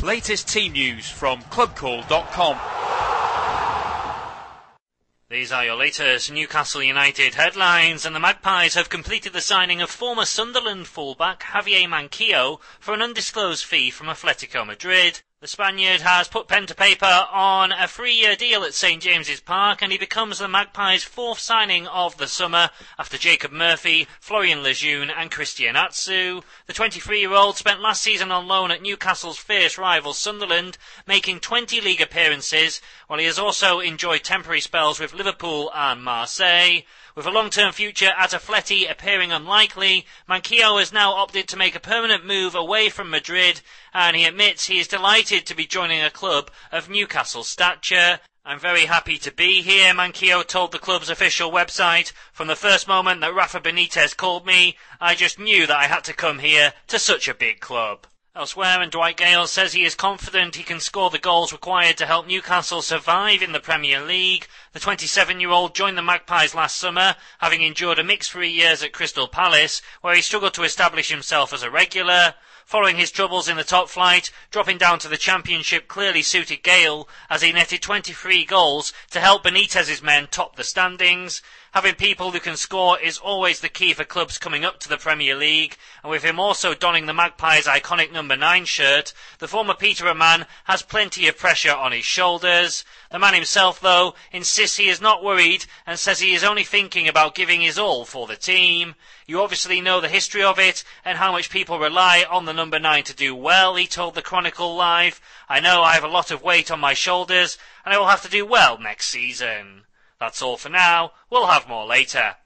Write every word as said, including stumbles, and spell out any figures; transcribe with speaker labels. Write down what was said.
Speaker 1: Latest team news from club call dot com.
Speaker 2: These are your latest Newcastle United headlines, and the Magpies have completed the signing of former Sunderland fullback Javier Manquillo for an undisclosed fee from Atletico Madrid. The Spaniard has put pen to paper on a three-year deal at St James's Park, and he becomes the Magpies' fourth signing of the summer after Jacob Murphy, Florian Lejeune and Christian Atsu. The twenty-three-year-old spent last season on loan at Newcastle's fierce rival Sunderland, making twenty league appearances, while he has also enjoyed temporary spells with Liverpool and Marseille. With a long-term future at Atleti appearing unlikely, Manquillo has now opted to make a permanent move away from Madrid, and he admits he is delighted to be joining a club of Newcastle stature. "I'm very happy to be here," Manquillo told the club's official website. "From the first moment that Rafa Benitez called me, I just knew that I had to come here to such a big club." Elsewhere, and Dwight Gale says he is confident he can score the goals required to help Newcastle survive in the Premier League. The twenty-seven-year-old joined the Magpies last summer, having endured a mixed three years at Crystal Palace, where he struggled to establish himself as a regular. Following his troubles in the top flight, dropping down to the Championship clearly suited Gale, as he netted twenty-three goals to help Benitez's men top the standings. Having people who can score is always the key for clubs coming up to the Premier League, and with him also donning the Magpies' iconic number nine shirt, the former Peterborough man has plenty of pressure on his shoulders. The man himself, though, insists he is not worried and says he is only thinking about giving his all for the team. "You obviously know the history of it and how much people rely on the number nine to do well," he told the Chronicle Live. "I know I have a lot of weight on my shoulders and I will have to do well next season." That's all for now. We'll have more later.